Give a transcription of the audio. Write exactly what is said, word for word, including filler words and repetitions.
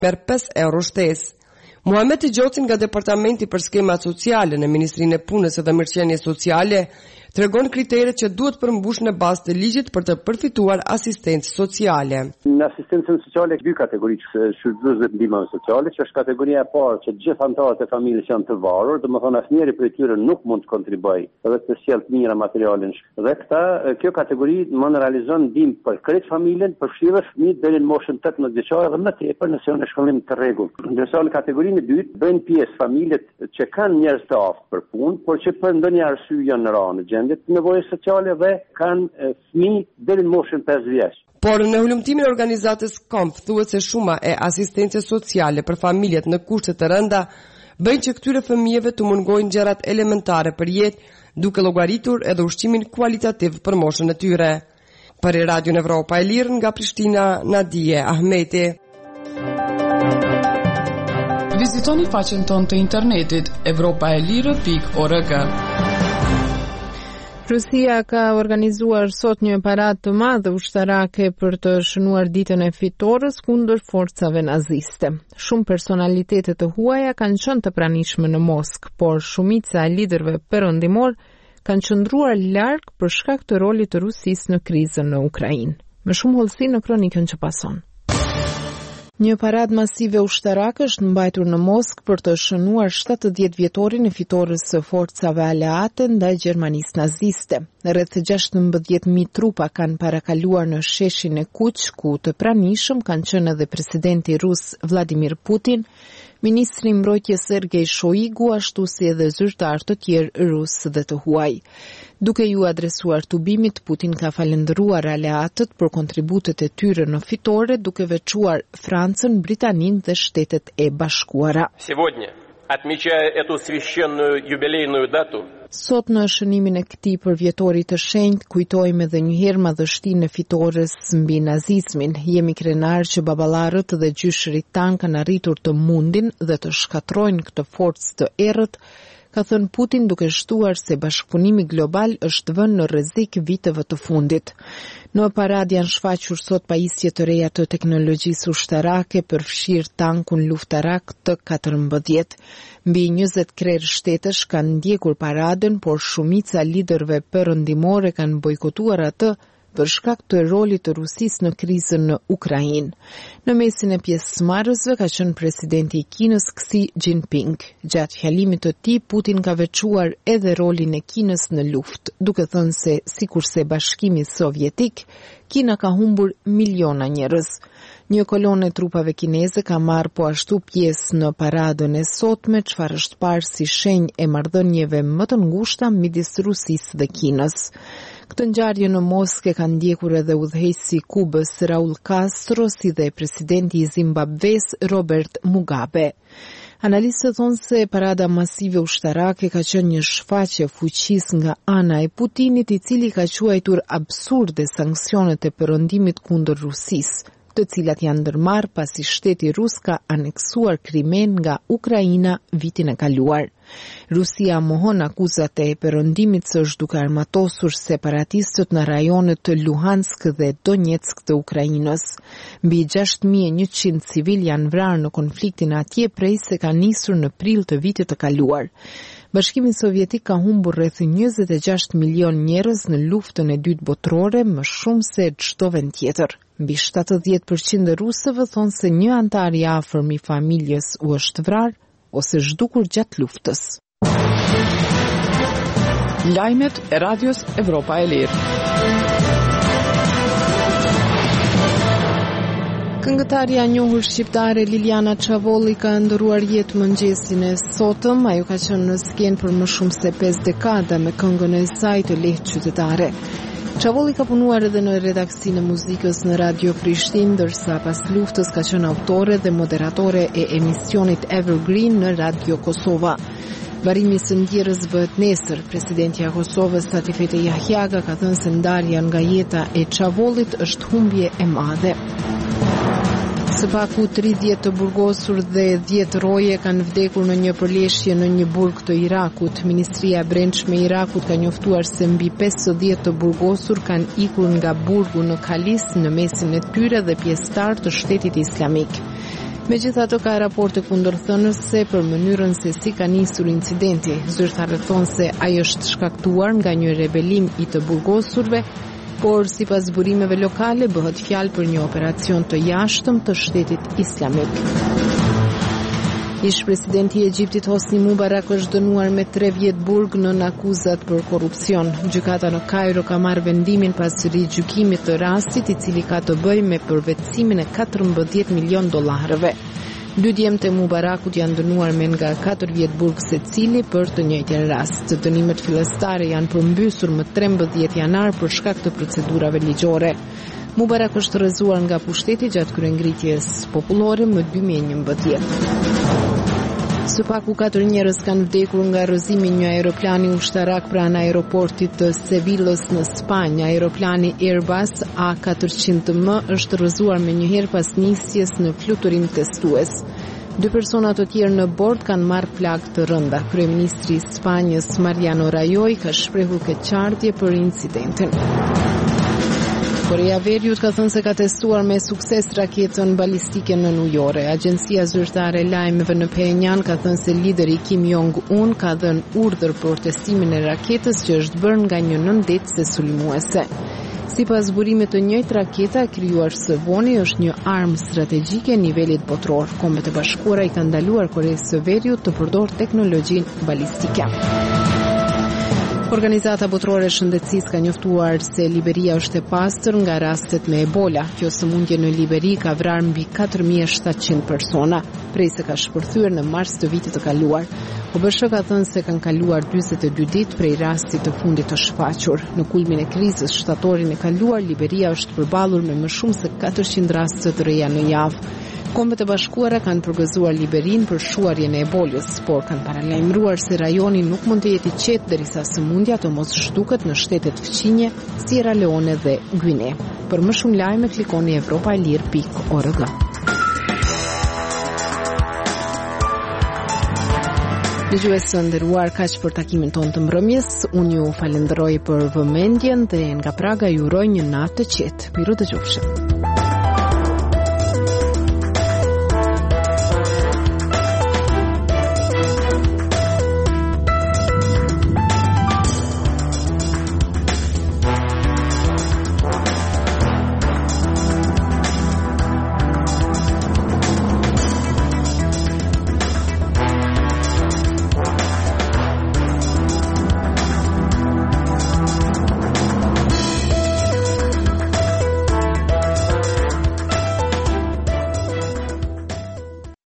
merr pesë euro shtesë. Muhamet Gjocin nga Departamenti për Skemat Sociale në Ministrinë e Punës dhe Mirëqenies Sociale tregon kriteret që duhet përmbush në bazë të ligjit për të përfituar asistencë sociale. Në asistencën sociale dy kategori shfrytëzues dhe ndihmës sociale, që është kategoria e parë që të gjithë anëtarët e familjes janë të varur, domethënë asnjëri prej tyre nuk mund të kontribuojë edhe të sjellë të mira materialin. Dhe këta kjo kategori më realizon ndihmë për krejt familjen, përfshirë fëmijët deri në moshën tetëmbëdhjetë vjeçare dhe më tepër nëse janë në shkollim të rregullt. Ndërsa në kategorinë e dytë bëjnë pjesë familjet që kanë njerëz të aftë për punë, por që për ndonjë arsye janë rënë gjendje të nevojës sociale dhe kanë fëmijë deri në moshën pesë vjeç. Por në hulumtimin e organizatës K O M F thuhet se shuma e asistencës sociale për familjet në kushte të rënda bëjnë që këtyre fëmijëve të mungojnë gjërat elementare për jetë, duke llogaritur edhe ushqimin kualitativ për moshën e tyre. Për Radio Evropa e Lirë nga Prishtina, Nadije Ahmeti. Vizitoni faqen tonë të internetit evropaelire pikë org. Rusia ka organizuar sot një paradë të madhe ushtarake për të shënuar ditën e fitores kundër forcave naziste. Shumë personalitete të huaja kanë qenë të pranishme në Moskë, por shumica e liderëve perëndimor kanë qëndruar larg për shkak të rolit të Rusisë në krizën në Ukrainë. Më shumë hollësi në kronikën që pason. Një paradë masive ushtarake është mbajtur në Moskë për të shënuar shtatëdhjetë vjetorin e fitores së forcave aleate ndaj Gjermanisë naziste. Rreth gjashtëmbëdhjetë mijë trupa kanë parakaluar në sheshin e Kuq, ku të pranishëm kanë qenë edhe presidenti rus Vladimir Putin, ministri i mbrojtjes Sergej Shoigu, ashtu si edhe zyrtar të tjerë rus dhe të huaj. Duke ju adresuar tubimit, Putin ka falendëruar aleatët për kontributet e tyre në fitore, duke veçuar Francën, Britaninë dhe Shtetet e Bashkuara. Отмечая эту священную юбилейную дату, Sot në shënimin e këtij përvjetorit të shenjtë kujtojmë edhe një herë madhështinë e fitores mbi nazizmin. Jemi krenar që baballarët dhe gjyshërit tan kanë arritur të mundin dhe të shkatrojnë këtë forcë të errët, ka thënë Putin, duke shtuar se bashkëpunimi global është vënë në rrezik viteve të fundit. Në paradë janë shfaqur sot pajisje të reja të teknologjisë ushtarake, përfshirë tankun luftarak T katërmbëdhjetë. Mbi njëzet krerë shtetësh kanë ndjekur paradën, por shumica liderëve perëndimore kanë bojkotuar atë për shkak të rolit të Rusisë në krizën në Ukrainë. Në mesin e pjesëmarrësve ka qenë presidenti i Kinës Xi Jinping. Gjatë fjalimit të tij, Putin ka veçuar edhe rolin e Kinës në luftë, duke thënë se sikurse Bashkimi Sovjetik, Kina ka humbur miliona njerëz. Një kolonë e trupave kineze ka marrë po ashtu pjesë në paradën e sotme, çfarë është parë si shenjë e marrëdhënieve më të ngushta midis Rusisë dhe Kinës. Këtë ngjarje në Moskë kanë ndjekur edhe udhëheqësi i Kubës Raul Castro, si dhe presidenti i Zimbabves Robert Mugabe. Analistët thonë se parada masive ushtarake ka qenë një shfaqje fuqisë nga ana e Putinit, i cili ka quajtur absurde sanksionet e perëndimit kundër Rusisë, të cilat janë ndërmarrë pasi shteti rus ka aneksuar Krimen nga Ukraina vitin e kaluar. Rusia mohon akuzat e perëndimit se është duke armatosur separatistët në rajonet të Luhansk dhe Donetsk të Ukrainës. Mbi gjashtë mijë e njëqind civil janë vrarë në konfliktin atje prej se ka nisur në prill të vitit të kaluar. Bashkimi Sovjetik ka humbur rreth njëzet e gjashtë milion njerëz në luftën e dytë botërore, më shumë se çdo vend tjetër. Mbi shtatëdhjetë përqind e rusëve thonë se një antar i afërm i familjes u është vrarë ose zhdukur gjatë luftës. Lajmet e Radios Evropa e Lirë. Këngëtarja e njohur shqiptare Liliana Çavolli ka ndëruar jetë mëngjesin e sotëm. Ajo ka qenë në skenë për më shumë se pesë dekada me këngën e saj të lehtë qytetare. Çavolli ka punuar edhe në redaksinë e muzikës në Radio Prishtinë, ndërsa pas luftës ka qenë autore dhe moderatore e emisionit Evergreen në Radio Kosova. Varimi së ndjerës bëhet nesër. Presidentja e Kosovës Satifete Jahjaga ka thënë se ndarja nga jeta e Çavollit është humbje e madhe. Së paku tridhjetë të burgosur dhe dhjetë roje kanë vdekur në një përleshje në një burg të Irakut. Ministria e Brendshme e Irakut ka njoftuar se mbi pesëdhjetë të burgosur kanë ikur nga burgu në Kalis në mesin e tyre dhe pjesëtar të Shtetit Islamik. Megjithatë, ka raporte kundërthënëse për mënyrën se si ka nisur incidenti. Zyrtarët thonë se ai është shkaktuar nga një rebelim i të burgosurve, por sipas burimeve lokale bëhet fjalë për një operacion të jashtëm të Shtetit Islamik. Ish presidenti i Egjiptit Hosni Mubarak është dënuar me tre vjet burg nën akuzat për korrupsion. Gjykata në Kairo ka marrë vendimin pas rigjykimit të rastit, i cili ka të bëjë me përvetësimin e katërmbëdhjetë milion dollarëve. Dy djemtë e Mubarakut janë dënuar me nga katër vjet burg secili për të njëjtin rast. Dënimet fillestare janë përmbysur më trembëdhjetë janar për shkak të procedurave ligjore. Mubarak është rrëzuar nga pushteti gjatë kryengritjes popullore më dy mijë e njëmbëdhjetë. Së paku katër njerëz kanë vdekur nga rrëzimi i një aeroplani ushtarak pranë aeroportit të Sevillës në Spanjë. Aeroplani Airbus A katërqind M është rrëzuar menjëherë pas nisjes në fluturim testues. Dy persona të tjerë në bord kanë marrë plagë të rënda. Kryeministri i Spanjës Mariano Rajoy ka shprehur keqardhje për incidentin. Korea e Veriut ka thënë se ka testuar me sukses raketën balistike në New York. Agjencia zyrtare e lajmeve në Pyongyang ka thënë se lideri Kim Jong-un ka dhënë urdhër për testimin e raketës që është bërë nga një nëndetëse sulmuese. Sipas burimit të njëjtë, raketa e krijuar së voni është një armë strategjike nivelit botror. Kombet e Bashkuara i kanë ndaluar Koreas së Veriut të përdorë teknologjinë balistike. Organizata Botërore e Shëndetësisë ka njoftuar se Liberia është e pastër nga rastet me Ebola. Kjo sëmundje në Liberi ka vrarë mbi katër mijë e shtatëqind persona, prej se ka shpërthyer në mars të vitit të kaluar. O B S H ka thënë se kanë kaluar njëzet e dy ditë prej rastit të fundit të shfaqur. Në kulmin e krizës shtatorin e kaluar, Liberia është përballur me më shumë se katërqind raste të reja në javë. Kombet e Bashkuara kanë përgëzuar Liberinë për shuarjen e ebolës, por kanë paralajmëruar se rajoni nuk mund të jetë i qetë derisa sëmundja të mos zhduket në shtetet fëqinje, Sierra Leone dhe Guinea. Për më shumë lajme klikoni evropa e lirë pikë org. Dëgjues të nderuar, kaq për takimin tonë të mbrëmjes. Unë ju falenderoj për vëmendjen dhe nga Praga ju uroj një natë të qetë. Miru dëgjofshim.